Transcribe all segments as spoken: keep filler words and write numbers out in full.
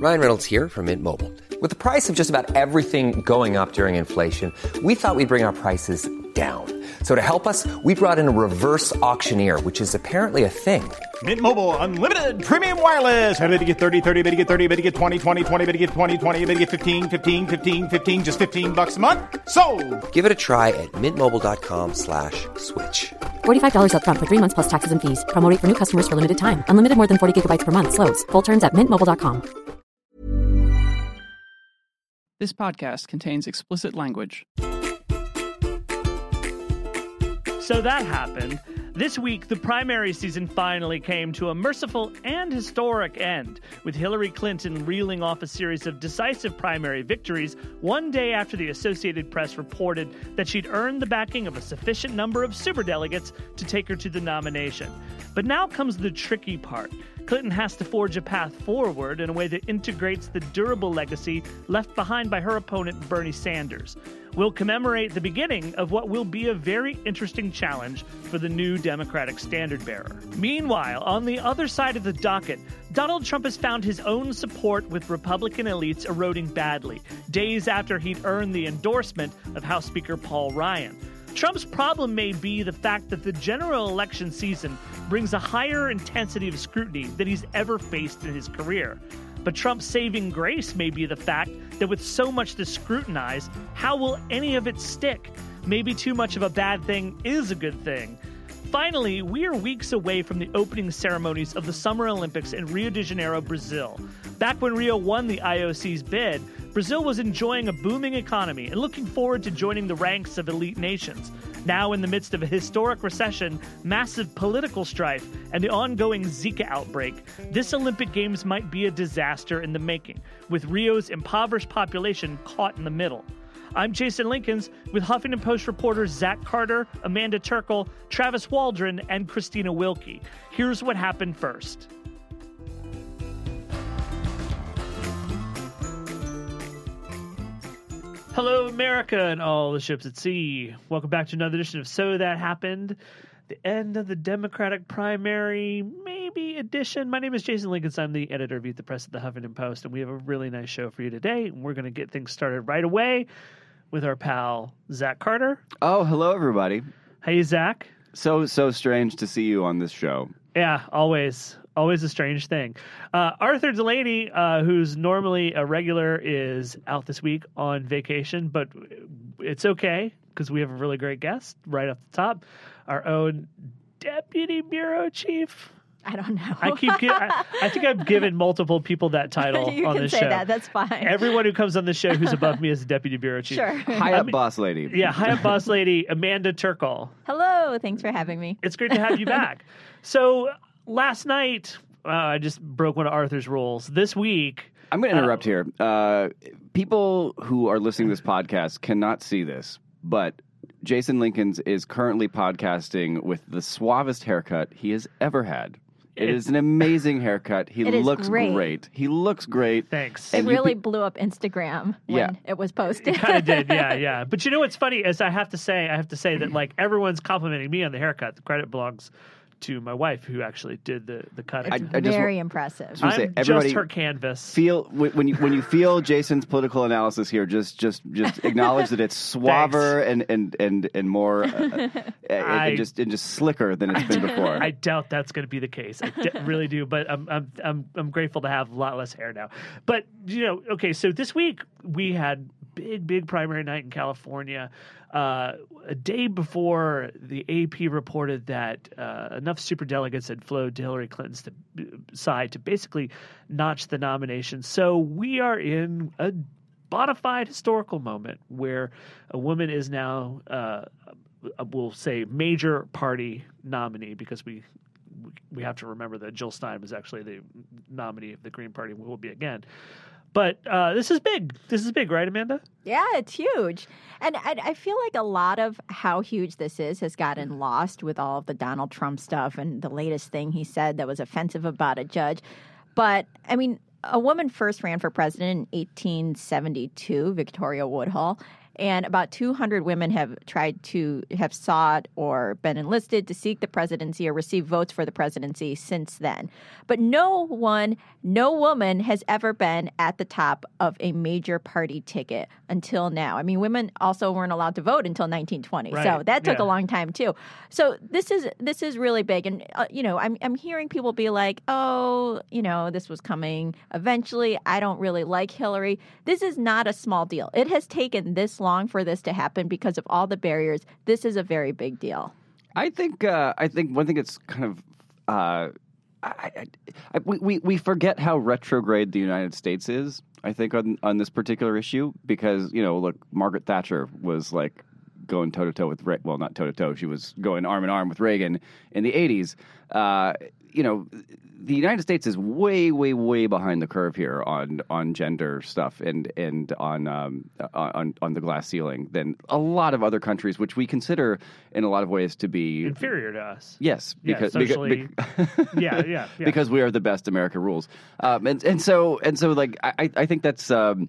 Ryan Reynolds here from Mint Mobile. With the price of just about everything going up during inflation, we thought we'd bring our prices down. So to help us, we brought in a reverse auctioneer, which is apparently a thing. Mint Mobile Unlimited Premium Wireless. How to get thirty, thirty, how to get thirty, how to get twenty, twenty, twenty, how to get twenty, twenty, how to get fifteen, fifteen, fifteen, fifteen, just fifteen bucks a month? Sold! Give it a try at mintmobile.com slash switch. forty-five dollars up front for three months plus taxes and fees. Promo rate for new customers for limited time. Unlimited more than forty gigabytes per month. Slows full terms at mint mobile dot com. This podcast contains explicit language. So that happened. This week, the primary season finally came to a merciful and historic end, with Hillary Clinton reeling off a series of decisive primary victories one day after the Associated Press reported that she'd earned the backing of a sufficient number of superdelegates to take her to the nomination. But now comes the tricky part. Clinton has to forge a path forward in a way that integrates the durable legacy left behind by her opponent, Bernie Sanders. We'll commemorate the beginning of what will be a very interesting challenge for the new Democratic standard bearer. Meanwhile, on the other side of the docket, Donald Trump has found his own support with Republican elites eroding badly, days after he'd earned the endorsement of House Speaker Paul Ryan. Trump's problem may be the fact that the general election season brings a higher intensity of scrutiny than he's ever faced in his career. But Trump's saving grace may be the fact that with so much to scrutinize, how will any of it stick? Maybe too much of a bad thing is a good thing. Finally, we are weeks away from the opening ceremonies of the Summer Olympics in Rio de Janeiro, Brazil. Back when Rio won the I O C's bid, Brazil was enjoying a booming economy and looking forward to joining the ranks of elite nations. Now, in the midst of a historic recession, massive political strife, and the ongoing Zika outbreak, this Olympic Games might be a disaster in the making, with Rio's impoverished population caught in the middle. I'm Jason Linkins with Huffington Post reporters Zach Carter, Amanda Turkle, Travis Waldron, and Christina Wilkie. Here's what happened first. Hello, America and all the ships at sea. Welcome back to another edition of So That Happened, the end of the Democratic primary, maybe edition. My name is Jason Linkins. I'm the editor of Eat the Press at the Huffington Post, and we have a really nice show for you today. And we're going to get things started right away with our pal, Zach Carter. Oh, hello, everybody. Hey, Zach. So, so strange to see you on this show. Yeah, always. Always a strange thing. Uh, Arthur Delaney, uh, who's normally a regular, is out this week on vacation, but it's okay because we have a really great guest right off the top, our own Deputy Bureau Chief. I don't know. I keep. Gi- I, I think I've given multiple people that title you on can this say show. That. That's fine. Everyone who comes on the show who's above me is the Deputy Bureau Chief. Sure. High up boss lady. Yeah, high up boss lady Amanda Turkle. Hello. Thanks for having me. It's great to have you back. So last night, uh, I just broke one of Arthur's rules. This week, I'm going to interrupt uh, here. Uh, people who are listening to this podcast cannot see this, but Jason Linkins is currently podcasting with the suavest haircut he has ever had. It is an amazing haircut. He it looks great. great. He looks great. Thanks. It really be- blew up Instagram when yeah. it was posted. It kind of did, yeah, yeah. But you know what's funny is I have to say, I have to say that like everyone's complimenting me on the haircut. The credit belongs to my wife, who actually did the the cutting. It's I, I just very wa- impressive. Just want to I'm say, everybody just her canvas. Feel when you when you feel Jason's political analysis here, just just just acknowledge that it's suaver and and and and more uh, I, and just and just slicker than it's been before. I doubt that's going to be the case. I d- really do, but I'm I'm I'm I'm grateful to have a lot less hair now. But you know, okay, so this week we had big big primary night in California. Uh, a day before the A P reported that uh, enough superdelegates had flowed to Hillary Clinton's to, side to basically notch the nomination. So we are in a bona fide historical moment where a woman is now, uh, we'll say, major party nominee, because we we have to remember that Jill Stein was actually the nominee of the Green Party and will be again. But uh, this is big. This is big, right, Amanda? Yeah, it's huge. And I, I feel like a lot of how huge this is has gotten lost with all of the Donald Trump stuff and the latest thing he said that was offensive about a judge. But, I mean, a woman first ran for president in eighteen seventy-two, Victoria Woodhull. And about two hundred women have tried to have sought or been enlisted to seek the presidency or receive votes for the presidency since then. But no one, no woman has ever been at the top of a major party ticket until now. I mean, women also weren't allowed to vote until nineteen twenty. Right. So that took Yeah. a long time too. So this is this is really big. And, uh, you know, I'm, I'm hearing people be like, oh, you know, this was coming eventually. I don't really like Hillary. This is not a small deal. It has taken this long for this to happen because of all the barriers. This is a very big deal. I think uh, I think one thing it's kind of uh, I, I, I, we, we we forget how retrograde the United States is. I think on on this particular issue because you know look, Margaret Thatcher was like going toe to toe with Re- well not toe to toe she was going arm in arm with Reagan in the eighties. Uh, you know. The United States is way, way, way behind the curve here on on gender stuff and and on um, on on the glass ceiling than a lot of other countries, which we consider in a lot of ways to be Inferior to us. Yes, Yeah, because socially- because, Yeah, yeah, yeah. because we are the best. America rules, um, and and so and so like I I think that's um,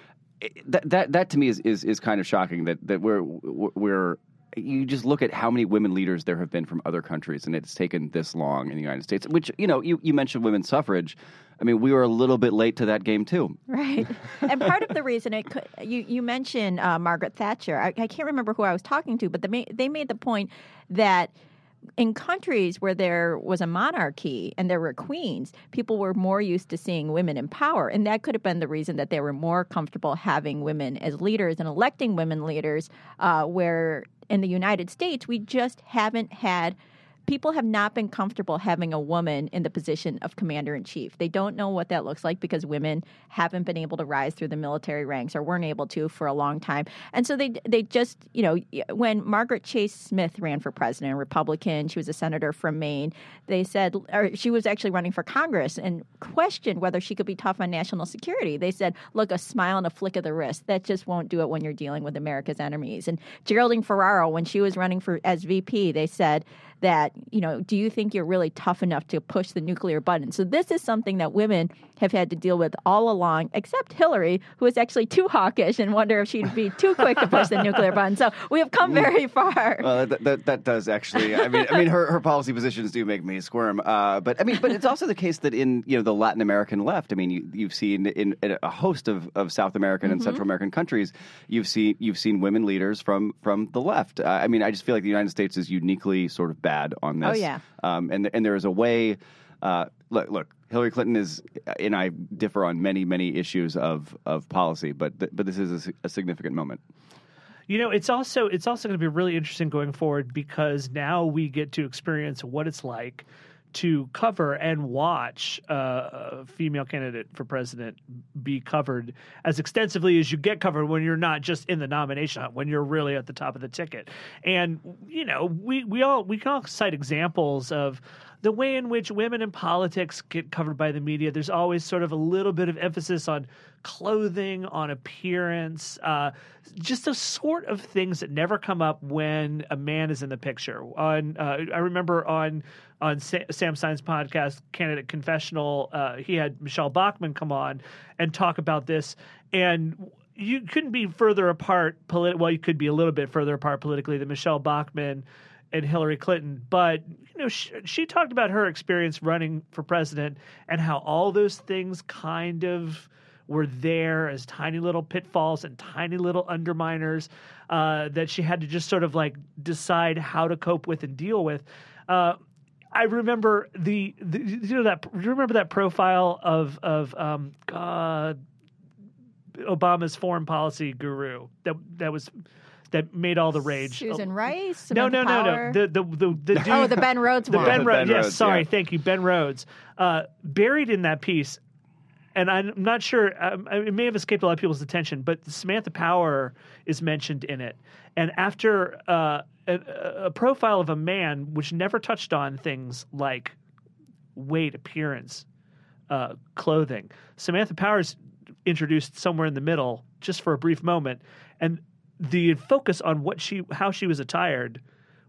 that that that to me is, is is kind of shocking that that we're we're. You just look at how many women leaders there have been from other countries, and it's taken this long in the United States, which, you know, you, you mentioned women's suffrage. I mean, we were a little bit late to that game, too. Right. And part of the reason it could, you, you mentioned uh, Margaret Thatcher. I, I can't remember who I was talking to, but the, they made the point that in countries where there was a monarchy and there were queens, people were more used to seeing women in power. And that could have been the reason that they were more comfortable having women as leaders and electing women leaders, uh, where in the United States, we just haven't had people have not been comfortable having a woman in the position of commander-in-chief. They don't know what that looks like because women haven't been able to rise through the military ranks or weren't able to for a long time. And so they they just, you know, when Margaret Chase Smith ran for president, a Republican, she was a senator from Maine, they said, or she was actually running for Congress and questioned whether she could be tough on national security. They said, look, a smile and a flick of the wrist, that just won't do it when you're dealing with America's enemies. And Geraldine Ferraro, when she was running for as V P, they said that, you know, do you think you're really tough enough to push the nuclear button? So this is something that women have had to deal with all along, except Hillary, who is actually too hawkish and wonder if she'd be too quick to push the nuclear button. So we have come very far. Well, that, that, that does actually. I mean, I mean, her, her policy positions do make me squirm. Uh, but I mean, but it's also the case that in you know the Latin American left, I mean, you, you've seen in, in a host of, of South American mm-hmm. and Central American countries, you've seen you've seen women leaders from from the left. Uh, I mean, I just feel like the United States is uniquely sort of bad on this. Oh yeah. Um, and and there is a way. Uh, look, look. Hillary Clinton is, and I differ on many, many issues of, of policy, but th- but this is a, a significant moment. You know, it's also it's also going to be really interesting going forward because now we get to experience what it's like to cover and watch uh, a female candidate for president be covered as extensively as you get covered when you're not just in the nomination hunt, when you're really at the top of the ticket. And, you know, we, we all we can all cite examples of the way in which women in politics get covered by the media. There's always sort of a little bit of emphasis on clothing, on appearance, uh, just those sort of things that never come up when a man is in the picture. On uh, I remember on on Sa- Sam Stein's podcast, Candidate Confessional, uh, he had Michelle Bachmann come on and talk about this, and you couldn't be further apart. Polit- well, you could be a little bit further apart politically than Michelle Bachmann and Hillary Clinton, but you know, she, she talked about her experience running for president and how all those things kind of were there as tiny little pitfalls and tiny little underminers uh, that she had to just sort of like decide how to cope with and deal with. Uh, I remember the, the you know that you remember that profile of of um, God, Obama's foreign policy guru that that was. That made all the rage. Susan Rice? No, Samantha no, no, Power? no. The the the, the dude, Oh, the Ben Rhodes the one. Ben The Rhodes. Ben Yes, Rhodes, sorry, yeah. thank you, Ben Rhodes. Uh, buried in that piece, and I'm not sure. Um, it may have escaped a lot of people's attention, but Samantha Power is mentioned in it. And after uh, a, a profile of a man, which never touched on things like weight, appearance, uh, clothing, Samantha Power's introduced somewhere in the middle, just for a brief moment, and the focus on what she, how she was attired, was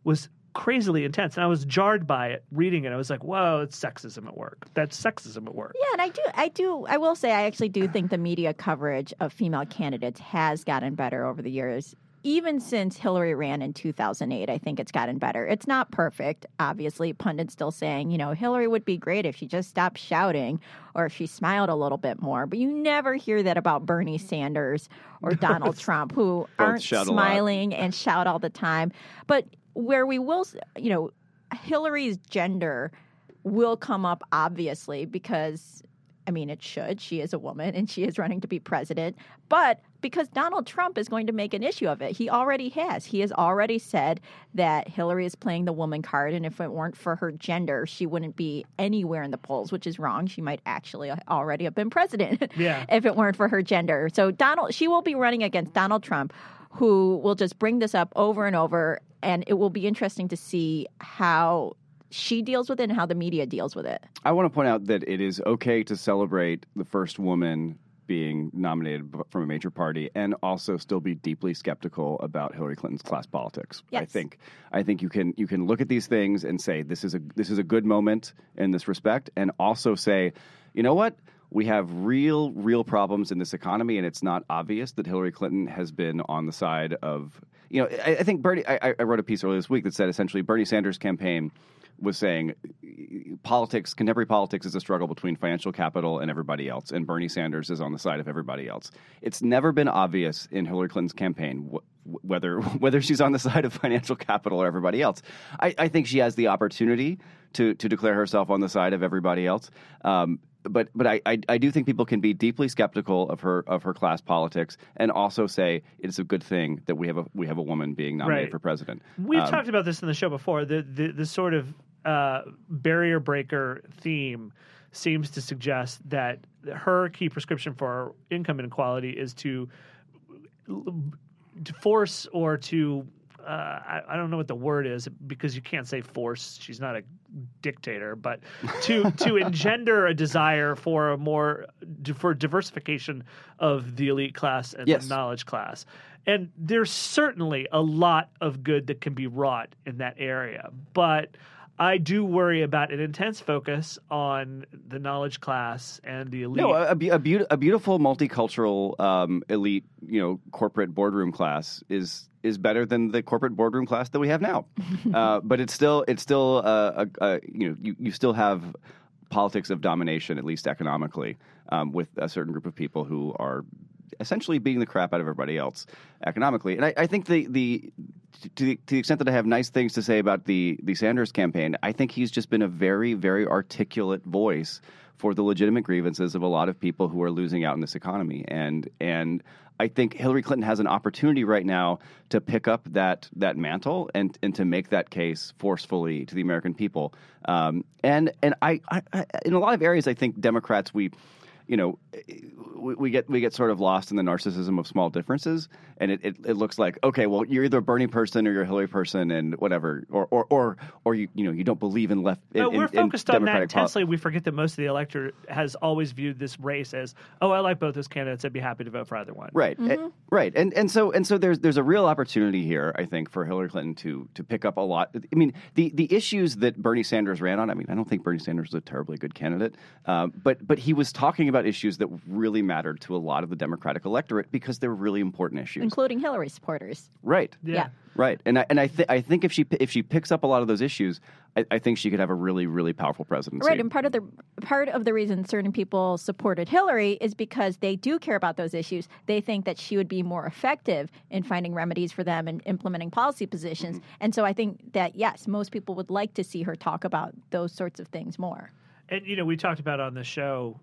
crazily intense, and I was jarred by it reading it. I was like, "Whoa, it's sexism at work. That's sexism at work." Yeah, and I do, I do, I will say, I actually do think the media coverage of female candidates has gotten better over the years. Even since Hillary ran in two thousand eight, I think it's gotten better. It's not perfect, obviously. Pundits still saying, you know, Hillary would be great if she just stopped shouting or if she smiled a little bit more. But you never hear that about Bernie Sanders or Donald Trump, who aren't smiling and shout all the time. But where we will, you know, Hillary's gender will come up, obviously, because, I mean, it should. She is a woman and she is running to be president. But because Donald Trump is going to make an issue of it. He already has. He has already said that Hillary is playing the woman card, and if it weren't for her gender, she wouldn't be anywhere in the polls, which is wrong. She might actually already have been president yeah. if it weren't for her gender. So Donald, she will be running against Donald Trump, who will just bring this up over and over, and it will be interesting to see how she deals with it and how the media deals with it. I want to point out that it is okay to celebrate the first woman being nominated from a major party and also still be deeply skeptical about Hillary Clinton's class politics. Yes. I think I think you can you can look at these things and say this is a this is a good moment in this respect, and also say, you know what? We have real, real problems in this economy, and it's not obvious that Hillary Clinton has been on the side of, you know, I, I think Bernie, I, I wrote a piece earlier this week that said essentially Bernie Sanders' campaign was saying politics, contemporary politics is a struggle between financial capital and everybody else, and Bernie Sanders is on the side of everybody else. It's never been obvious in Hillary Clinton's campaign wh- whether whether she's on the side of financial capital or everybody else. I, I think she has the opportunity to to declare herself on the side of everybody else. Um, But but I, I I do think people can be deeply skeptical of her of her class politics and also say it's a good thing that we have a we have a woman being nominated right. for president. We've um, talked about this in the show before. The the, the sort of uh, barrier breaker theme seems to suggest that her key prescription for income inequality is to to force or to uh, I, I don't know what the word is because you can't say force. She's not a dictator, but to to engender a desire for a more for diversification of the elite class and yes. the knowledge class. And there's certainly a lot of good that can be wrought in that area, but I do worry about an intense focus on the knowledge class and the elite. No, a, a, a, be- a beautiful multicultural um, elite, you know, corporate boardroom class is is better than the corporate boardroom class that we have now. uh, but it's still it's still uh, a, a, you know you, you still have politics of domination, at least economically, um, with a certain group of people who are essentially beating the crap out of everybody else economically. And I, I think the the to, the to the extent that I have nice things to say about the the Sanders campaign, I think he's just been a very, very articulate voice for the legitimate grievances of a lot of people who are losing out in this economy. And and I think Hillary Clinton has an opportunity right now to pick up that that mantle and and to make that case forcefully to the American people. Um, and and I, I, I in a lot of areas, I think Democrats we. You know, we, we get we get sort of lost in the narcissism of small differences, and it, it, it looks like, okay, well, you're either a Bernie person or you're a Hillary person, and whatever, or or or, or you you know you don't believe in left. In, no, we're in, focused in on that Democratic intensely. pol- We forget that most of the electorate has always viewed this race as, oh, I like both those candidates. I'd be happy to vote for either one. Right, Mm-hmm. uh, right, and and so and so there's there's a real opportunity here, I think, for Hillary Clinton to to pick up a lot. I mean, the the issues that Bernie Sanders ran on. I mean, I don't think Bernie Sanders was a terribly good candidate, um, but but he was talking about issues that really mattered to a lot of the Democratic electorate because they're really important issues, including Hillary supporters. Right. Yeah. Yeah. Right. And I and I, th- I think if she if she picks up a lot of those issues, I, I think she could have a really, really powerful presidency. Right, and part of the part of the reason certain people supported Hillary is because they do care about those issues. They think that she would be more effective in finding remedies for them and implementing policy positions. Mm-hmm. And so I think that yes, most people would like to see her talk about those sorts of things more. And you know, we talked about on the show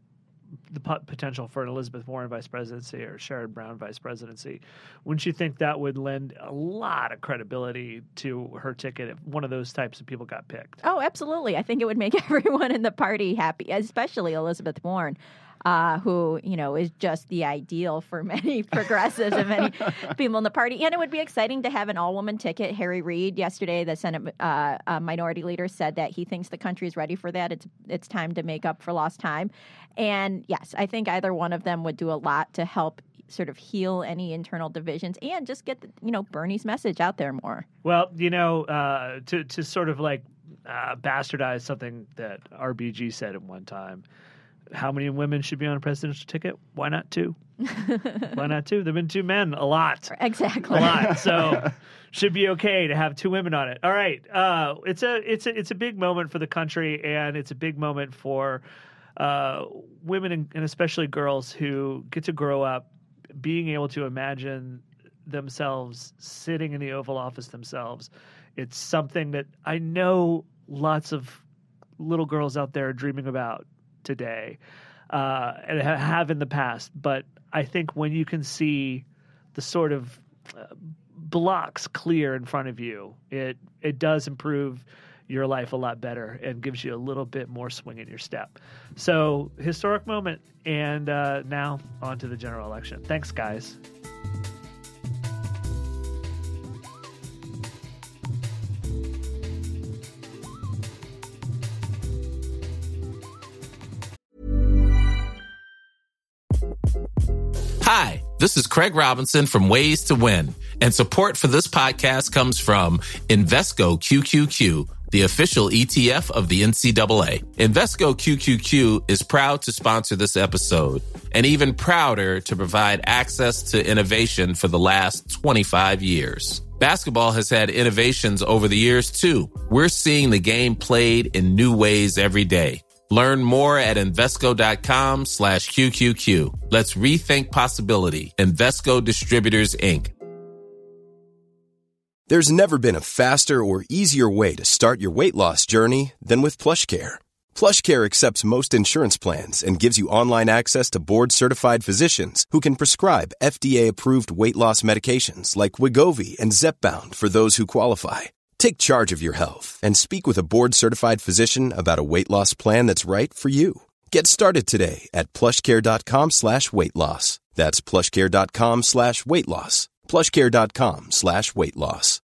the pot- potential for an Elizabeth Warren vice presidency or Sherrod Brown vice presidency. Wouldn't you think that would lend a lot of credibility to her ticket if one of those types of people got picked? Oh, absolutely. I think it would make everyone in the party happy, especially Elizabeth Warren, uh, who, you know, is just the ideal for many progressives and many people in the party. And it would be exciting to have an all-woman ticket. Harry Reid, yesterday, the Senate uh, uh, minority leader, said that he thinks the country is ready for that. It's it's time to make up for lost time. And yes, I think either one of them would do a lot to help sort of heal any internal divisions and just get, the, you know, Bernie's message out there more. Well, you know, uh, to to sort of like uh, bastardize something that R B G said at one time. How many women should be on a presidential ticket? Why not two? Why not two? There've been two men a lot. Exactly. A lot. So should be okay to have two women on it. All right. Uh, it's a it's a it's a big moment for the country, and it's a big moment for uh, women and, and especially girls who get to grow up being able to imagine themselves sitting in the Oval Office themselves. It's something that I know lots of little girls out there are dreaming about today, uh, and have in the past. But I think when you can see the sort of uh, blocks clear in front of you, it it does improve your life a lot better and gives you a little bit more swing in your step. So, historic moment, and uh, now on to the general election. Thanks, guys. Hi, this is Craig Robinson from Ways to Win, and support for this podcast comes from Invesco Q Q Q, the official E T F of the N C double A. Invesco Q Q Q is proud to sponsor this episode, and even prouder to provide access to innovation for the last twenty-five years. Basketball has had innovations over the years, too. We're seeing the game played in new ways every day. Learn more at Invesco.com slash QQQ. Let's rethink possibility. Invesco Distributors, Incorporated. There's never been a faster or easier way to start your weight loss journey than with PlushCare. PlushCare accepts most insurance plans and gives you online access to board-certified physicians who can prescribe F D A-approved weight loss medications like Wegovy and Zepbound for those who qualify. Take charge of your health and speak with a board-certified physician about a weight loss plan that's right for you. Get started today at plushcare.com slash weight loss. That's plushcare.com slash weight loss. plushcare.com slash weight loss.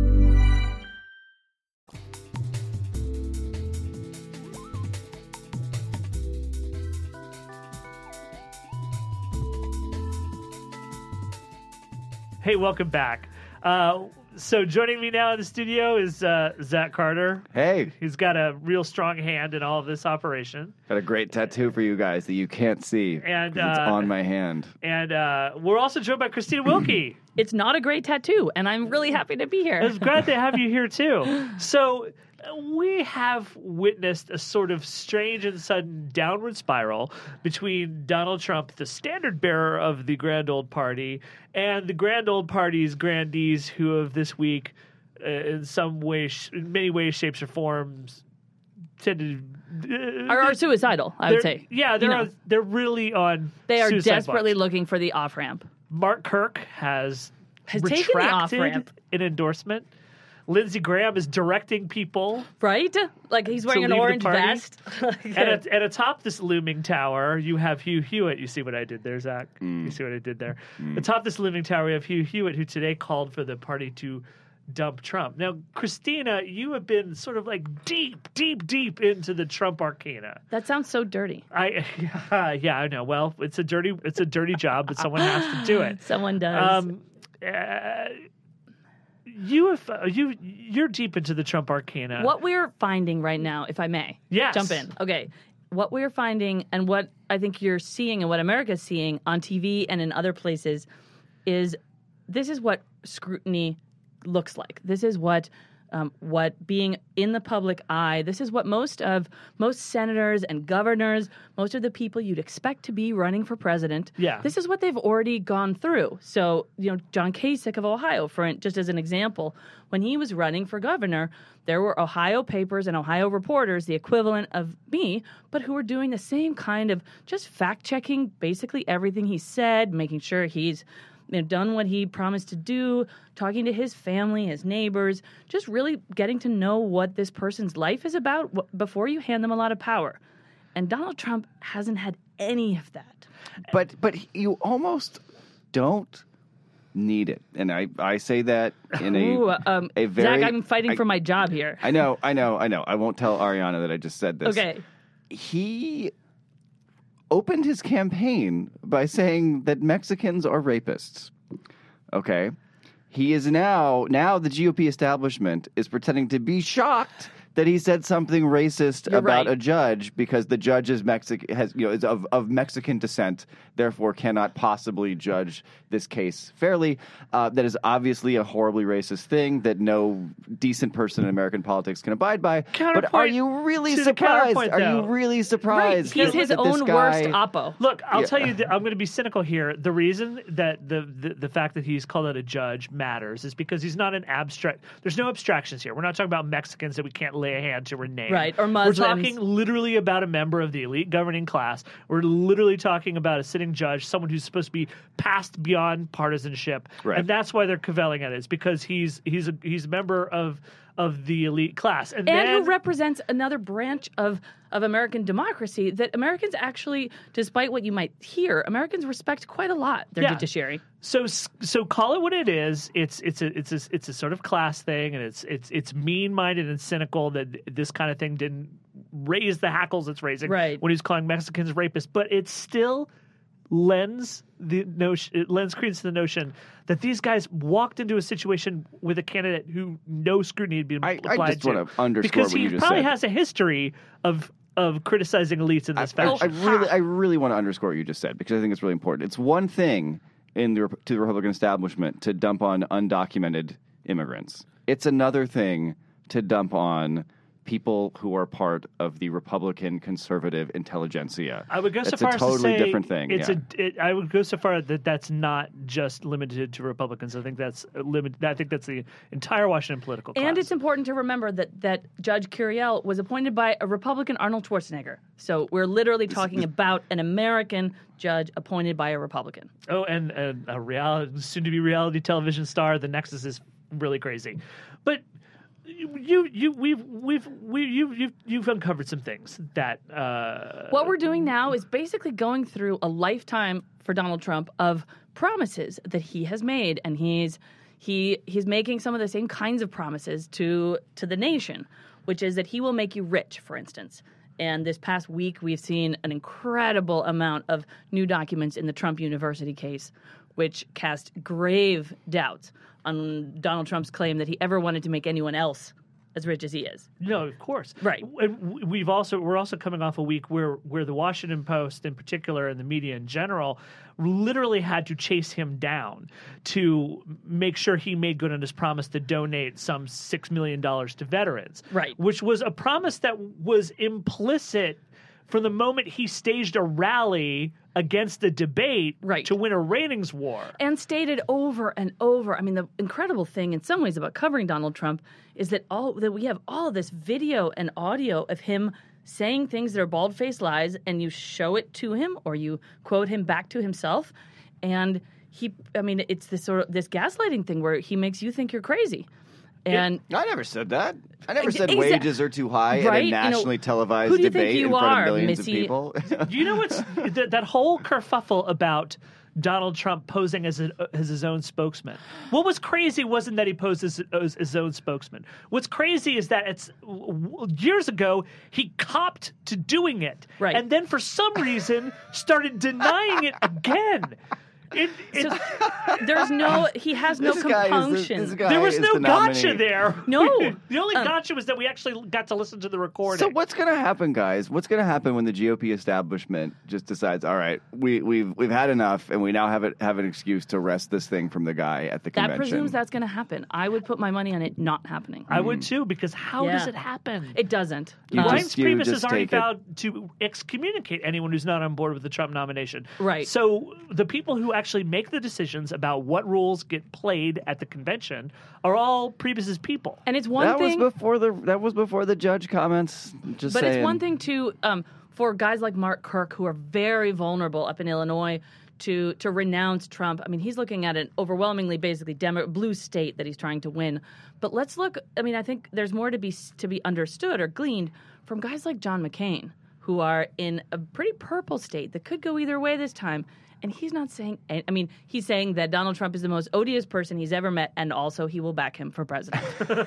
Hey, welcome back. Uh, so joining me now in the studio is uh, Zach Carter. Hey. He's got a real strong hand in all of this operation. Got a great tattoo for you guys that you can't see. And 'cause it's uh, on my hand. And uh, we're also joined by Christina Wilkie. It's not a great tattoo, and I'm really happy to be here. It's glad to have you here, too. So we have witnessed a sort of strange and sudden downward spiral between Donald Trump, the standard bearer of the Grand Old Party, and the Grand Old Party's grandees who have this week, uh, in some way, sh- in many ways, shapes, or forms, tended to... Uh, are, are suicidal, I would say. Yeah, they're, You know, on, they're really on they are suicide desperately watch. looking for the off-ramp. Mark Kirk has, Has taken the retracted off-ramp. an endorsement. Lindsey Graham is directing people. Right? Like he's wearing to an leave the orange party. vest. And at, and atop this looming tower, you have Hugh Hewitt. You see what I did there, Zach? Mm. You see what I did there? Mm. Atop this looming tower, we have Hugh Hewitt, who today called for the party to dump Trump. Now, Christina, you have been sort of like deep, deep, deep into the Trump arcana. That sounds so dirty. I yeah, yeah, I know. Well, it's a dirty, it's a dirty job, but someone has to do it. Someone does. Um, uh, you have uh, you you're deep into the Trump arcana. What we're finding right now, if I may, Yes. jump in. Okay. What we're finding and what I think you're seeing and what America's seeing on T V and in other places is this is what scrutiny looks like. This is what um, what being in the public eye, this is what most of most senators and governors, most of the people you'd expect to be running for president, Yeah. this is what they've already gone through. So, you know, John Kasich of Ohio, for just as an example, when he was running for governor, there were Ohio papers and Ohio reporters, the equivalent of me, but who were doing the same kind of just fact-checking basically everything he said, making sure he's you know, done what he promised to do, talking to his family, his neighbors, just really getting to know what this person's life is about w- before you hand them a lot of power. And Donald Trump hasn't had any of that. But but you almost don't need it. And I, I say that in a, Ooh, um, a very... Zach, I'm fighting I, for my job here. I know, I know, I know. I won't tell Ariana that I just said this. Okay. He opened his campaign by saying that Mexicans are rapists. Okay. He is now, now the G O P establishment is pretending to be shocked that he said something racist You're about right. a judge because the judge is Mexican, has you know is of, of Mexican descent, therefore cannot possibly judge this case fairly. Uh, that is obviously a horribly racist thing that no decent person in American politics can abide by. But are Counterpoint you really to the surprised? counterpoint, Are you though. really surprised? He's that- his that this own guy- worst oppo. Look, I'll Yeah. tell you, that I'm going to be cynical here. The reason that the, the the fact that he's called out a judge matters is because he's not an abstract. There's no abstractions here. We're not talking about Mexicans that we can't lay a hand to or name. Right, or We're Muslims. talking literally about a member of the elite governing class. We're literally talking about a sitting judge, someone who's supposed to be passed beyond partisanship, Right. and that's why they're cavelling at it. It's because he's he's a he's a member of of the elite class, and, and then, who represents another branch of, of American democracy that Americans actually, despite what you might hear, Americans respect quite a lot, their Yeah. judiciary. So so call it what it is. It's it's a it's a it's a sort of class thing, and it's it's it's mean minded and cynical that this kind of thing didn't raise the hackles it's raising Right. when he's calling Mexicans rapists. But it still lends the notion it lends credence to the notion that these guys walked into a situation with a candidate who no scrutiny had been I- I applied just to, wanna underscore because what he you just probably said. has a history of of criticizing elites in this I, I fashion. really, I really want to underscore what you just said because I think it's really important. It's one thing in the to the Republican establishment to dump on undocumented immigrants. It's another thing to dump on people who are part of the Republican conservative intelligentsia. I would go so That's far a as totally to say different thing. It's yeah. a. It, I would go so far that that's not just limited to Republicans. I think that's limited. I think that's the entire Washington political class. And it's important to remember that, that Judge Curiel was appointed by a Republican Arnold Schwarzenegger. So we're literally talking about an American judge appointed by a Republican. oh, and, and a reality, soon-to-be reality television star. The Nexus is really crazy, but. You, you, we've, we've, we, you, you've, you've uncovered some things that. Uh, What we're doing now is basically going through a lifetime for Donald Trump of promises that he has made, and he's he he's making some of the same kinds of promises to to the nation, which is that he will make you rich, for instance. And this past week, we've seen an incredible amount of new documents in the Trump University case, which cast grave doubts on Donald Trump's claim that he ever wanted to make anyone else as rich as he is. No, of course. Right. And we've also we're also coming off a week where where the Washington Post in particular and the media in general literally had to chase him down to make sure he made good on his promise to donate some six million dollars to veterans. Right. Which was a promise that was implicit from the moment he staged a rally against the debate Right. to win a ratings war. And stated over and over. I mean, the incredible thing in some ways about covering Donald Trump is that all that we have all of this video and audio of him saying things that are bald-faced lies, and you show it to him or you quote him back to himself, and he, I mean, it's this sort of this gaslighting thing where he makes you think you're crazy. And I never said that. I never said Exa- wages are too high Right? in You a know, nationally televised who do you think debate you in front are, of millions Missy? of people. You know what's that, that whole kerfuffle about Donald Trump posing as, a, as his own spokesman. What was crazy wasn't that he posed as, as his own spokesman. What's crazy is that it's years ago he copped to doing it, Right. and then for some reason started denying it again. It, it, so there's no, he has no This guy is the- compunction. this guy there was is no the gotcha nominee. there. No. the only Um, gotcha was that we actually got to listen to the recording. So what's going to happen, guys? What's going to happen when the G O P establishment just decides, all right, we, we've we've had enough, and we now have it have an excuse to wrest this thing from the guy at the that convention? presumes that's going to happen. I would put my money on it not happening. I would too, because how Yeah. does it happen? It doesn't. You Um, Reince just- you Priebus just has already take it. vowed to excommunicate anyone who's not on board with the Trump nomination. Right. So the people who actually make the decisions about what rules get played at the convention are all Priebus's people. and it's one that thing. was before the that was before the judge comments. Just But saying. it's one thing to um, for guys like Mark Kirk who are very vulnerable up in Illinois to to renounce Trump. I mean, he's looking at an overwhelmingly basically Demo- blue state that he's trying to win. But let's look. I mean, I think there's more to be to be understood or gleaned from guys like John McCain, who are in a pretty purple state that could go either way this time. And he's not saying, I mean, he's saying that Donald Trump is the most odious person he's ever met, and also he will back him for president.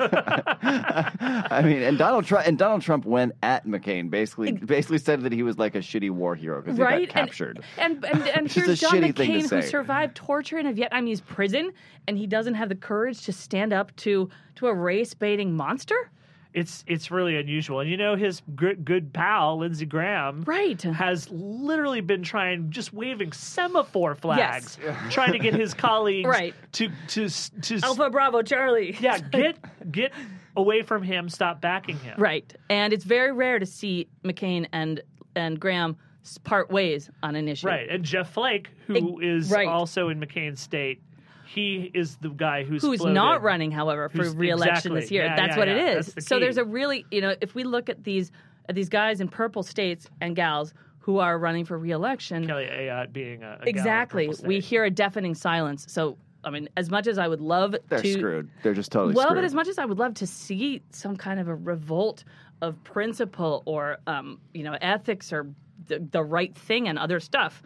I mean, and Donald Trump and Donald Trump went at McCain, basically basically said that he was like a shitty war hero because he right? got captured. And and, and, and Which is here's a John shitty thing to McCain, who say. survived torture in a Vietnamese prison, and he doesn't have the courage to stand up to to a race-baiting monster? It's it's really unusual. And you know, his good, good pal, Lindsey Graham, right. has literally been trying, just waving semaphore flags, yes. trying to get his colleagues right. to, to, to... Alpha Bravo Charlie. Yeah, get get away from him, stop backing him. Right. And it's very rare to see McCain and, and Graham part ways on an issue. Right. And Jeff Flake, who it, is right. also in McCain's state, he is the guy who's who's floated, not running, however, for re-election exactly. this year. Yeah, That's yeah, what yeah. it is. That's the So key. there's a really, you know, if we look at these at these guys in purple states and gals who are running for re-election, Kelly Ayotte being a, a exactly, gal in purple we state. hear a deafening silence. So I mean, as much as I would love They're to, screwed. They're just totally well, screwed. but as much as I would love to see some kind of a revolt of principle or um, you know, ethics or the, the right thing and other stuff.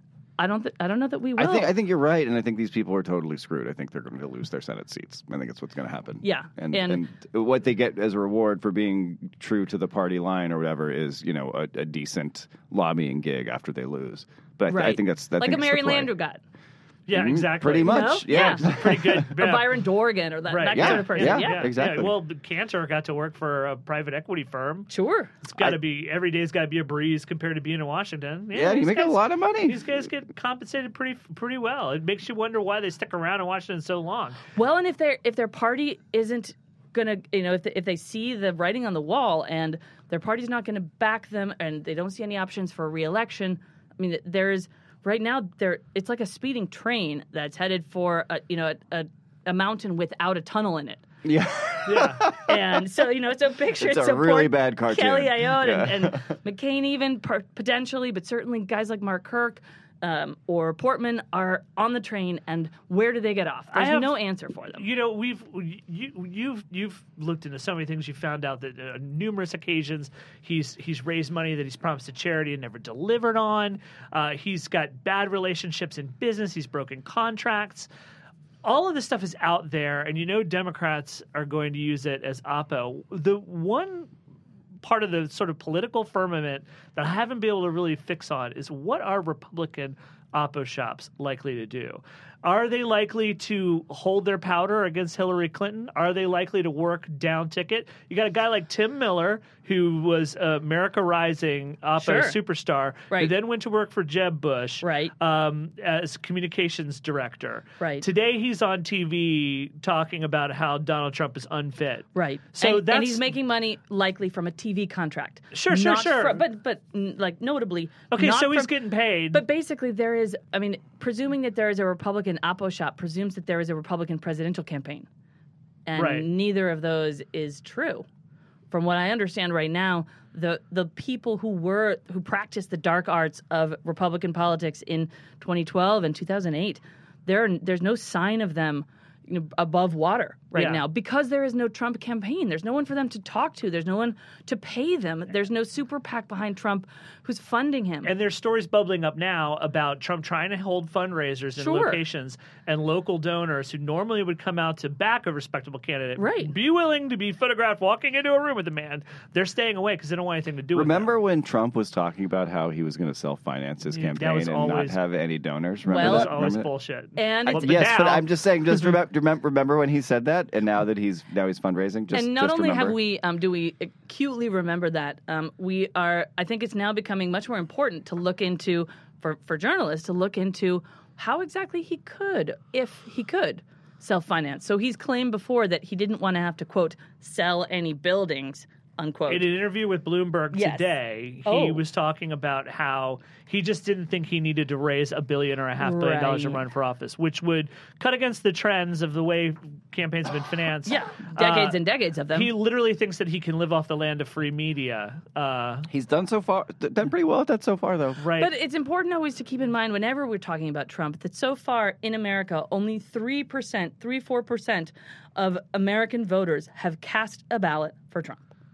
I don't. Th- I don't know that we will. I think. I think you're right, and I think these people are totally screwed. I think they're going to lose their Senate seats. I think that's what's going to happen. Yeah, and, and, and what they get as a reward for being true to the party line or whatever is, you know, a, a decent lobbying gig after they lose. But I, th- right. I think that's that like a Marion Landrieu Landrieu got. Yeah, mm-hmm. exactly. Pretty much. No? Yeah. yeah. Pretty good. Or Byron Dorgan or that, right. that yeah. kind of person. Yeah, Yeah, yeah. exactly. Yeah. Well, Cantor got to work for a private equity firm. Sure. It's got to be, every day's got to be a breeze compared to being in Washington. Yeah, you make guys, a lot of money. These guys get compensated pretty pretty well. It makes you wonder why they stick around in Washington so long. Well, and if their if their party isn't gonna, you know, if they, if they see the writing on the wall and their party's not going to back them and they don't see any options for re-election, I mean, there's right now there it's like a speeding train that's headed for a, you know a, a, a mountain without a tunnel in it. Yeah. Yeah. And so, you know, it's a picture. It's it's a really bad cartoon. Kelly Ayotte Yeah. and, and McCain even per- potentially, but certainly guys like Mark Kirk um, or Portman are on the train. And where do they get off? There's have, no answer for them. You know, we've you, you've you've looked into so many things. You found out that uh, numerous occasions he's he's raised money that he's promised to charity and never delivered on. Uh, he's got bad relationships in business. He's broken contracts. All of this stuff is out there, and you know Democrats are going to use it as oppo. The one part of the sort of political firmament that I haven't been able to really fix on is what are Republican oppo shops likely to do? Are they likely to hold their powder against Hillary Clinton? Are they likely to work down ticket? You got a guy like Tim Miller, who was America Rising oppo Sure. superstar, Right. who then went to work for Jeb Bush Right. um, as communications director. Right. Today he's on T V talking about how Donald Trump is unfit. Right. So and, that's and he's making money likely from a T V contract. Sure, sure, Not sure. fro- but but mm, like notably. Okay, not so he's from- getting paid. But basically, there is. I mean, presuming that there is a Republican oppo shop presumes that there is a Republican presidential campaign, and Right. neither of those is true. From what I understand right now, the the people who were who practiced the dark arts of Republican politics in twenty twelve and two thousand eight, there there's no sign of them, you know, above water right Yeah. now because there is no Trump campaign. There's no one for them to talk to. There's no one to pay them. There's no super PAC behind Trump who's funding him. And there's stories bubbling up now about Trump trying to hold fundraisers in Sure. locations and local donors who normally would come out to back a respectable candidate, Right. be willing to be photographed walking into a room with a man. They're staying away because they don't want anything to do Remember with when Trump was talking about how he was going to self-finance his Yeah, that campaign was and always- not have any donors? Remember Well- them. It was that? always Remember that? bullshit. And- I- But yes, but now- I'm just saying. Just remember, remember, remember when he said that, and now that he's now he's fundraising. Just, and not just only remember. have we um, do we acutely remember that, um, we are. I think it's now becoming much more important to look into for for journalists to look into how exactly he could, if he could, self-finance. So he's claimed before that he didn't want to have to quote sell any buildings. Unquote. In an interview with Bloomberg Yes. today, he Oh. was talking about how he just didn't think he needed to raise a billion or a half billion dollars to Right. run for office, which would cut against the trends of the way campaigns have been financed. Yeah, decades Uh, and decades of them. He literally thinks that he can live off the land of free media. Uh, He's done so far, d- done pretty well at that so far, though. right. But it's important always to keep in mind whenever we're talking about Trump that so far in America, only three percent, three, four percent of American voters have cast a ballot for Trump.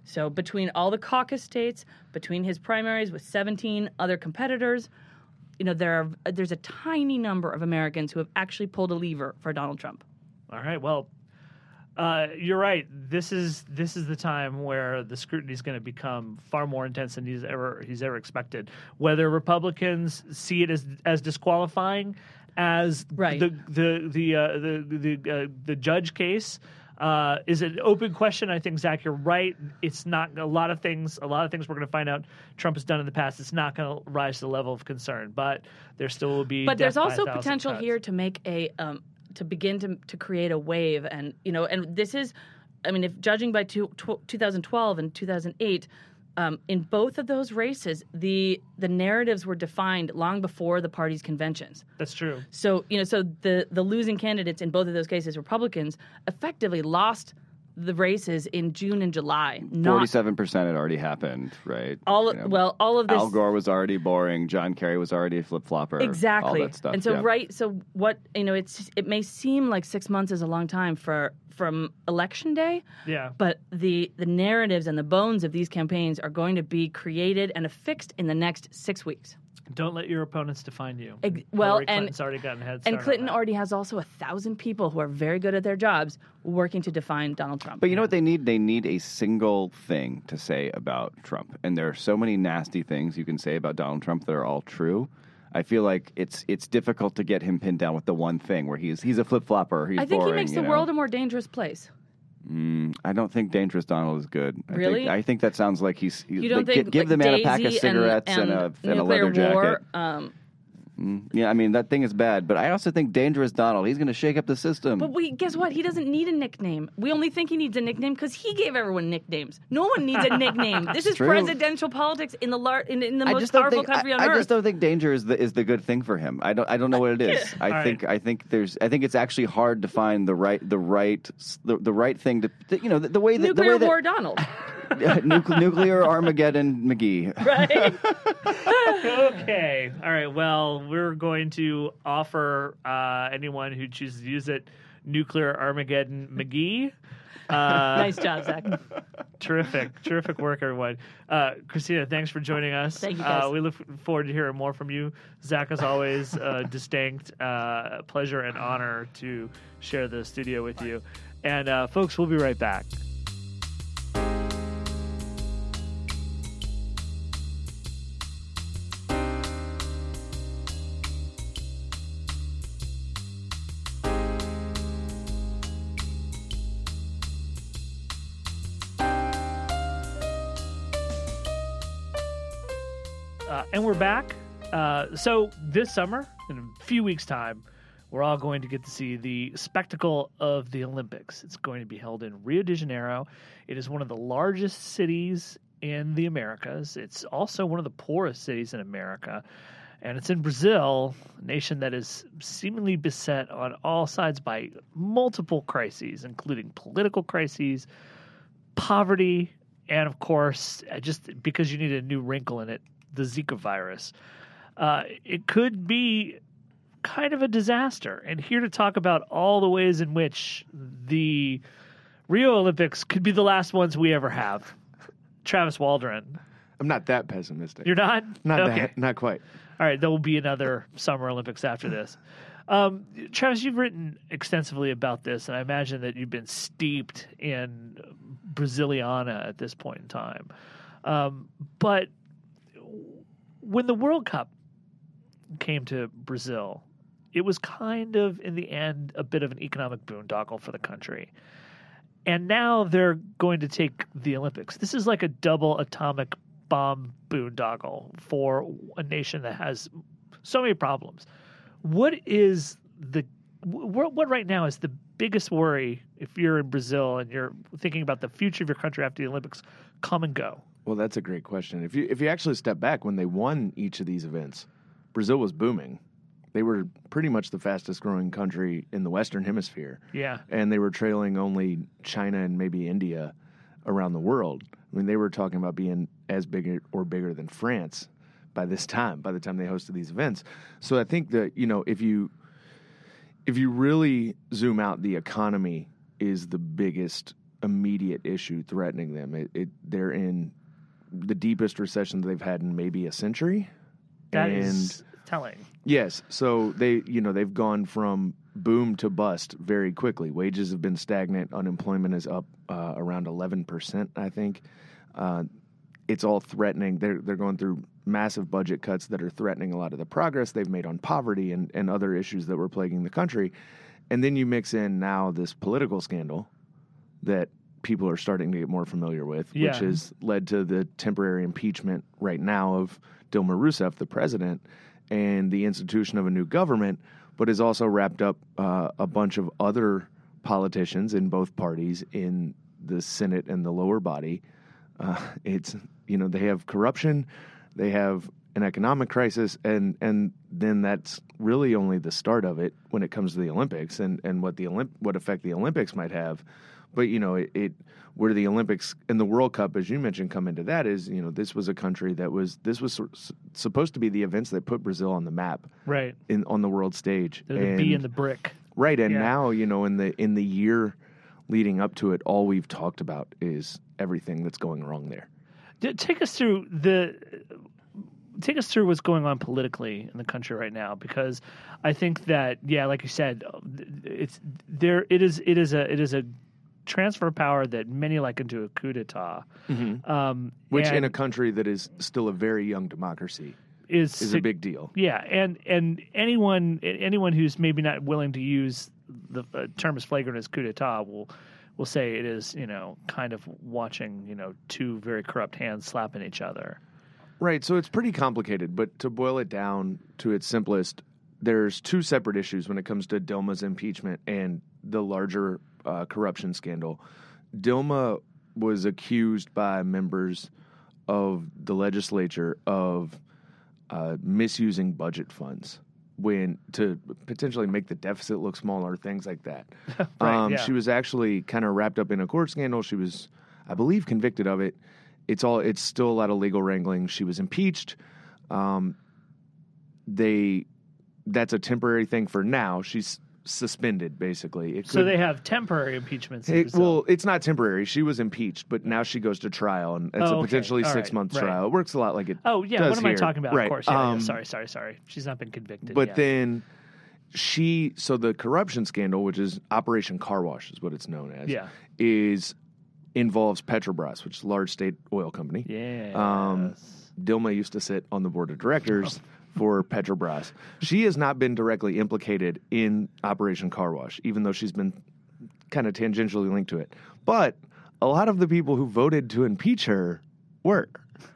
So between all the caucus states, between his primaries with seventeen other competitors, you know, there are, there's a tiny number of Americans who have actually pulled a lever for Donald Trump. All right. Well, uh, you're right. This is this is the time where the scrutiny is going to become far more intense than he's ever he's ever expected. Whether Republicans see it as as disqualifying as right. the the the uh, the the, uh, the judge case. Uh, is an open question. I think, Zach, you're right. It's not a lot of things. A lot of things we're going to find out Trump has done in the past. It's not going to rise to the level of concern, but there still will be. But there's death by also a thousand potential cuts. here to make a um, to begin to to create a wave, and you know, and this is, I mean, if judging by two, tw- twenty twelve and two thousand eight. Um, in both of those races, the the narratives were defined long before the party's conventions. That's true. So you know, so the the losing candidates in both of those cases, Republicans, effectively lost the races in June and July. Not Forty-seven percent had already happened, right? all. Of, You know, well, all of this. Al Gore was already boring. John Kerry was already a flip flopper. Exactly. All that stuff. And so yeah. right. So what you know, it's it may seem like six months is a long time for. From election day, Yeah. but the the narratives and the bones of these campaigns are going to be created and affixed in the next six weeks. Don't let your opponents define you. Ex- well, Hillary and Clinton's already gotten a head start and Clinton on that. already has also a thousand people who are very good at their jobs working to define Donald Trump. But you know what they need? They need a single thing to say about Trump. And there are so many nasty things you can say about Donald Trump that are all true. I feel like it's it's difficult to get him pinned down with the one thing where he's he's a flip flopper. He's I think boring, he makes you the know? world a more dangerous place. Mm, I don't think Dangerous Donald is good. I Really? Think, I think that sounds like he's. he's You don't like, think gi- give like, the man a pack of Daisy cigarettes and, and, a and a nuclear leather war, jacket. Um, Mm, yeah, I mean that thing is bad, but I also think Dangerous Donald. He's going to shake up the system. but we guess what? He doesn't need a nickname. We only think he needs a nickname because he gave everyone nicknames. No one needs a nickname. This is True. presidential politics in the lar- in, in the I most just don't powerful think, country I, on I earth. just don't think danger is the is the good thing for him. I don't I don't know what it is. I All think right. I think there's I think it's actually hard to find the right the right the, the right thing to, to you know the, the way that Nuclear the way war, Donald. that nuclear, nuclear Armageddon McGee. Right? Okay. All right. Well, we're going to offer uh, anyone who chooses to use it Nuclear Armageddon McGee. Uh, Nice job, Zach. Terrific. Terrific work, everyone. Uh, Christina, thanks for joining us. Thank you, guys. Uh, we look forward to hearing more from you. Zach, as always, uh, distinct uh, pleasure and honor to share the studio with you. And, uh, folks, we'll be right back. Uh, and we're back. Uh, so this summer, in a few weeks' time, we're all going to get to see the spectacle of the Olympics. It's going to be held in Rio de Janeiro. It is one of the largest cities in the Americas. It's also one of the poorest cities in America. And it's in Brazil, a nation that is seemingly beset on all sides by multiple crises, including political crises, poverty, and, of course, just because you need a new wrinkle in it, the Zika virus. Uh, it could be kind of a disaster. And here to talk about all the ways in which the Rio Olympics could be the last ones we ever have, Travis Waldron. I'm not that pessimistic. You're not? Not Okay. that, not quite. All right, there will be another Summer Olympics after this. Um, Travis, you've written extensively about this, and I imagine that you've been steeped in Braziliana at this point in time. Um, but when the World Cup came to Brazil, it was kind of, in the end, a bit of an economic boondoggle for the country. And now they're going to take the Olympics. This is like a double atomic bomb boondoggle for a nation that has so many problems. What is the what, what right now is the biggest worry if you're in Brazil and you're thinking about the future of your country after the Olympics come and go? Well, that's a great question. If you if you actually step back, when they won each of these events, Brazil was booming. They were pretty much the fastest growing country in the Western Hemisphere. Yeah. And they were trailing only China and maybe India around the world. I mean, they were talking about being as big or bigger than France by this time, by the time they hosted these events. So I think that, you know, if you if you really zoom out, the economy is the biggest immediate issue threatening them. It, it they're in the deepest recession that they've had in maybe a century. That and is telling. Yes, so they you know they've gone from boom to bust very quickly. Wages have been stagnant. Unemployment is up uh, around eleven percent, I think. Uh, it's all threatening. They're they're going through massive budget cuts that are threatening a lot of the progress they've made on poverty and, and other issues that were plaguing the country. And then you mix in now this political scandal that people are starting to get more familiar with, Yeah. which has led to the temporary impeachment right now of Dilma Rousseff, the president, and the institution of a new government, but has also wrapped up uh, a bunch of other politicians in both parties in the Senate and the lower body. Uh, it's, you know, they have corruption, they have an economic crisis, and, and then that's really only the start of it when it comes to the Olympics and, and what the Olymp- what effect the Olympics might have. But, you know, it, it where the Olympics and the World Cup, as you mentioned, come into that is, you know, this was a country that was, this was supposed to be the events that put Brazil on the map. Right. In, on the world stage. They're the and, bee in the brick. Right. And Yeah. now, you know, in the, in the year leading up to it, all we've talked about is everything that's going wrong there. D- Take us through the take us through what's going on politically in the country right now, because I think that, yeah, like you said, it's there. It is it is a it is a transfer of power that many liken to a coup d'état, Mm-hmm. um, Which and in a country that is still a very young democracy is is a big deal. Yeah, and and anyone anyone who's maybe not willing to use the uh, term as flagrant as coup d'état will will say it is, you know, kind of watching, you know, two very corrupt hands slapping each other. Right, so it's pretty complicated, but to boil it down to its simplest, there's two separate issues when it comes to Dilma's impeachment and the larger uh, corruption scandal. Dilma was accused by members of the legislature of uh, misusing budget funds when to potentially make the deficit look smaller, things like that. Right, um, yeah. She was actually kind of wrapped up in a court scandal. She was, I believe, convicted of it. It's all. It's still a lot of legal wrangling. She was impeached. Um, they, that's a temporary thing for now. She's suspended, basically. It So could- they have temporary impeachments. in it, Brazil. well, it's not temporary. She was impeached, but now she goes to trial, and it's Oh, a okay. potentially All right. six month Right. trial. It works a lot like it. Oh yeah, does what am I here. talking about? Right. Of course, yeah, yeah. Um, Sorry, sorry, sorry. She's not been convicted. But yet. then she, so the corruption scandal, which is Operation Car Wash, is what it's known as. Yeah. Is involves Petrobras, which is a large state oil company. Yes. Um, Dilma used to sit on the board of directors for Petrobras. She has not been directly implicated in Operation Car Wash, even though she's been kind of tangentially linked to it. But a lot of the people who voted to impeach her were.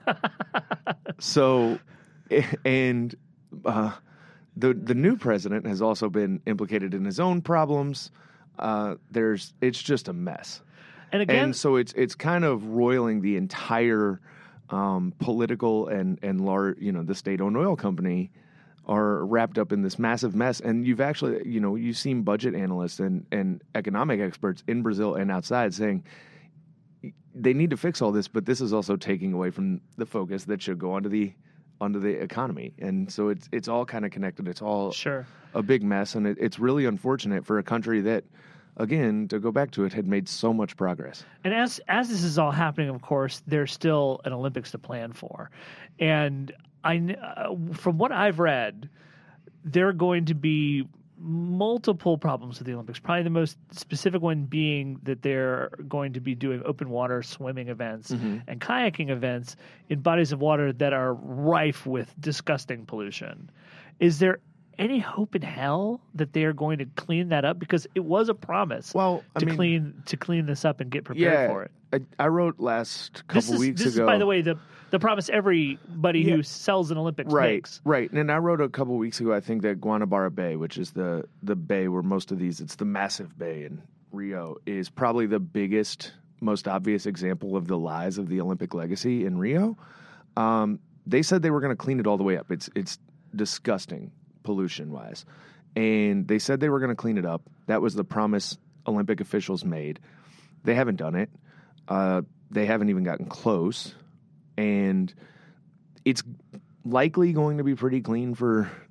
So, and uh, the the new president has also been implicated in his own problems. Uh, there's it's just a mess. And again, And so it's it's kind of roiling the entire um, political and and large, you know, the state-owned oil company are wrapped up in this massive mess. And you've actually, you know, you've seen budget analysts and and economic experts in Brazil and outside saying they need to fix all this, but this is also taking away from the focus that should go onto the onto the economy. And so it's it's all kind of connected. It's all Sure. a big mess, and it, it's really unfortunate for a country that, again, to go back to it, had made so much progress. And as as this is all happening, of course, there's still an Olympics to plan for, and I kn- uh, from what I've read, there are going to be multiple problems with the Olympics. Probably the most specific one being that they're going to be doing open water swimming events Mm-hmm. and kayaking events in bodies of water that are rife with disgusting pollution. Is there any hope in hell that they are going to clean that up? Because it was a promise Well, I to mean- clean to clean this up and get prepared Yeah, for it. I, I wrote last couple This is weeks this ago. is, by the way, the the promise everybody Yeah. who sells an Olympics right, makes. right. And I wrote a couple weeks ago. I think that Guanabara Bay, which is the the bay where most of these, it's the massive bay in Rio, is probably the biggest, most obvious example of the lies of the Olympic legacy in Rio. Um, they said they were going to clean it all the way up. It's it's disgusting pollution wise, and they said they were going to clean it up. That was the promise Olympic officials made. They haven't done it. Uh, they haven't even gotten close, and it's likely going to be pretty clean for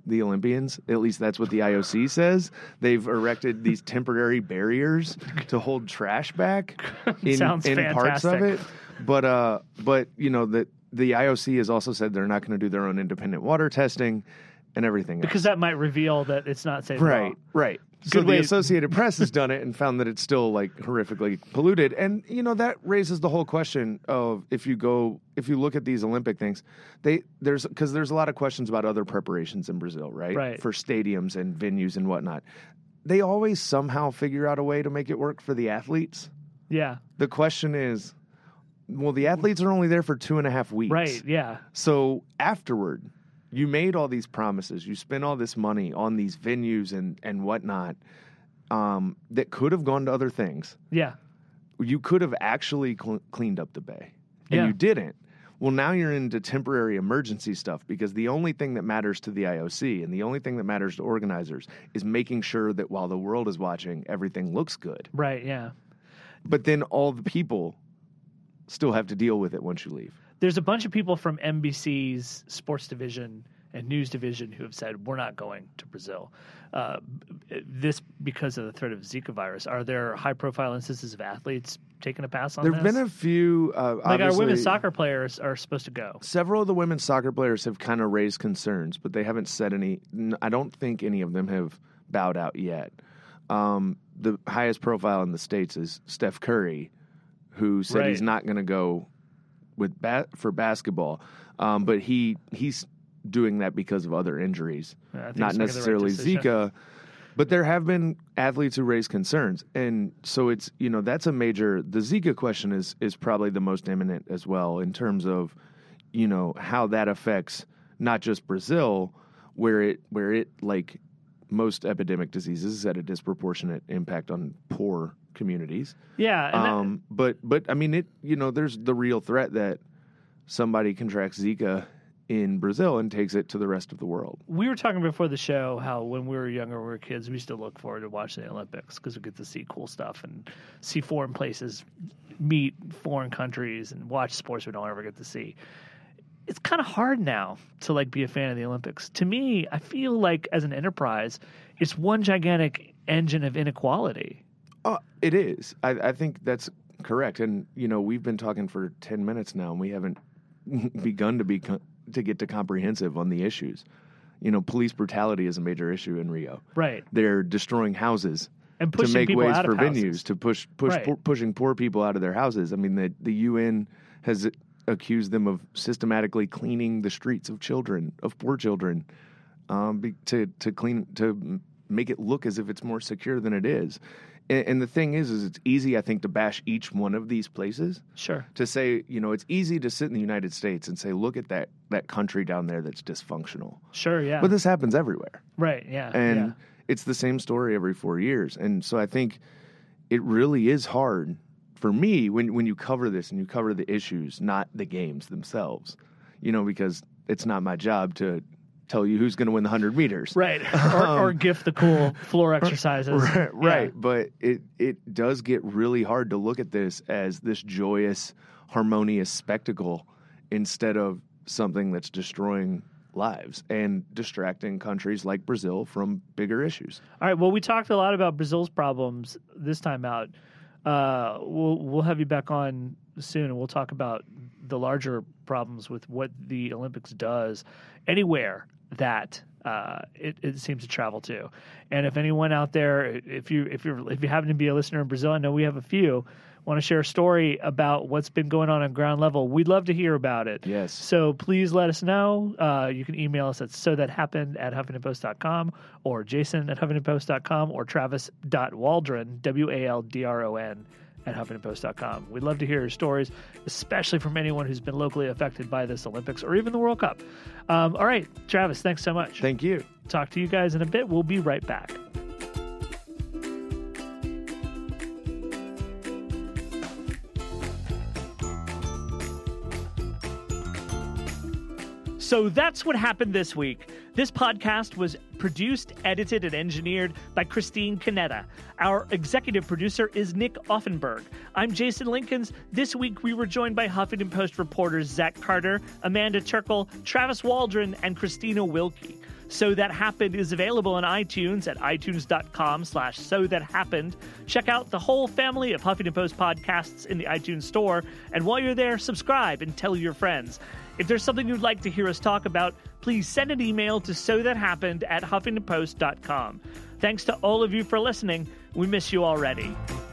the Olympians. At least that's what the I O C says. They've erected these temporary barriers to hold trash back in, Sounds in parts of fantastic. it. But uh, but you know the the I O C has also said they're not going to do their own independent water testing and everything else. Because that might reveal that it's not safe at Right, all. right. So Good the way- Associated Press has done it and found that it's still like horrifically polluted. And you know that raises the whole question of if you go if you look at these Olympic things, they there's because there's a lot of questions about other preparations in Brazil, right? Right. For stadiums and venues and whatnot. They always somehow figure out a way to make it work for the athletes. Yeah. The question is, well, the athletes are only there for two and a half weeks. Right, yeah. So afterward, you made all these promises. You spent all this money on these venues and, and whatnot um, that could have gone to other things. Yeah. You could have actually cl- cleaned up the bay, and Yeah. you didn't. Well, now you're into temporary emergency stuff because the only thing that matters to the I O C and the only thing that matters to organizers is making sure that while the world is watching, everything looks good. Right, yeah. But then all the people still have to deal with it once you leave. There's a bunch of people from N B C's sports division and news division who have said, we're not going to Brazil. Uh, this because of the threat of Zika virus. Are there high-profile instances of athletes taking a pass on There this? have been a few. Uh, like our women's obviously- soccer players are supposed to go. Several of the women's soccer players have kind of raised concerns, but they haven't said any. n- I don't think any of them have bowed out yet. Um, the highest profile in the States is Steph Curry, who said Right. he's not going to go with ba- for basketball, um, but he he's doing that because of other injuries, Yeah, I think not he's making the right necessarily decision. Zika. But there have been athletes who raise concerns, and so it's you know that's a major. The Zika question is is probably the most imminent as well in terms of you know how that affects not just Brazil, where it where it like most epidemic diseases is at a disproportionate impact on poor communities. Yeah. And that- Um, but but I mean it. You know, there's the real threat that somebody contracts Zika in Brazil and takes it to the rest of the world. we were talking before the show how when we were younger, we were kids, we used to look forward to watching the Olympics because we get to see cool stuff and see foreign places, meet foreign countries, and watch sports we don't ever get to see. It's kind of hard now to like be a fan of the Olympics. To me, I feel like as an enterprise, it's one gigantic engine of inequality. Uh, it is. I, I think that's correct. And you know, we've been talking for ten minutes now, and we haven't begun to be to get to comprehensive on the issues. You know, police brutality is a major issue in Rio. Right. They're destroying houses And to pushing make people ways out for of houses. venues to push push Right. poor, pushing poor people out of their houses. I mean, the the U N has accused them of systematically cleaning the streets of children, of poor children, um, be, to to clean to make it look as if it's more secure than it is. And, and the thing is, is it's easy, I think, to bash each one of these places. Sure. To say, you know, it's easy to sit in the United States and say, look at that that country down there that's dysfunctional. Sure, yeah. But this happens everywhere. Right, yeah. And yeah. it's the same story every four years. And so I think it really is hard for me when, when you cover this and you cover the issues, not the games themselves, you know, because it's not my job to tell you who's going to win the one hundred meters. Right. Or, Um, or gift the cool floor exercises. Right, Yeah. right. But it, it does get really hard to look at this as this joyous, harmonious spectacle instead of something that's destroying lives and distracting countries like Brazil from bigger issues. All right. Well, we talked a lot about Brazil's problems this time out. Uh, we'll we'll have you back on soon, and we'll talk about the larger problems with what the Olympics does anywhere that uh, it, it seems to travel to. And if anyone out there, if you if you if you happen to be a listener in Brazil, I know we have a few, want to share a story about what's been going on on ground level, we'd love to hear about it. Yes. So please let us know. Uh, you can email us at so that happened at huffington post dot com or jason at huffington post dot com or travis.waldron, W A L D R O N, at huffington post dot com. We'd love to hear your stories, especially from anyone who's been locally affected by this Olympics or even the World Cup. Um, all right, Travis, thanks so much. Thank you. Talk to you guys in a bit. We'll be right back. So that's what happened this week. This podcast was produced, edited, and engineered by Christine Canetta. Our executive producer is Nick Offenberg. I'm Jason Linkins. This week we were joined by Huffington Post reporters Zach Carter, Amanda Turkle, Travis Waldron, and Christina Wilkie. So That Happened is available on iTunes at itunes.com slash so that happened. Check out the whole family of Huffington Post podcasts in the iTunes store. And while you're there, subscribe and tell your friends. If there's something you'd like to hear us talk about, please send an email to so that happened at huffington post dot com. Thanks to all of you for listening. We miss you already.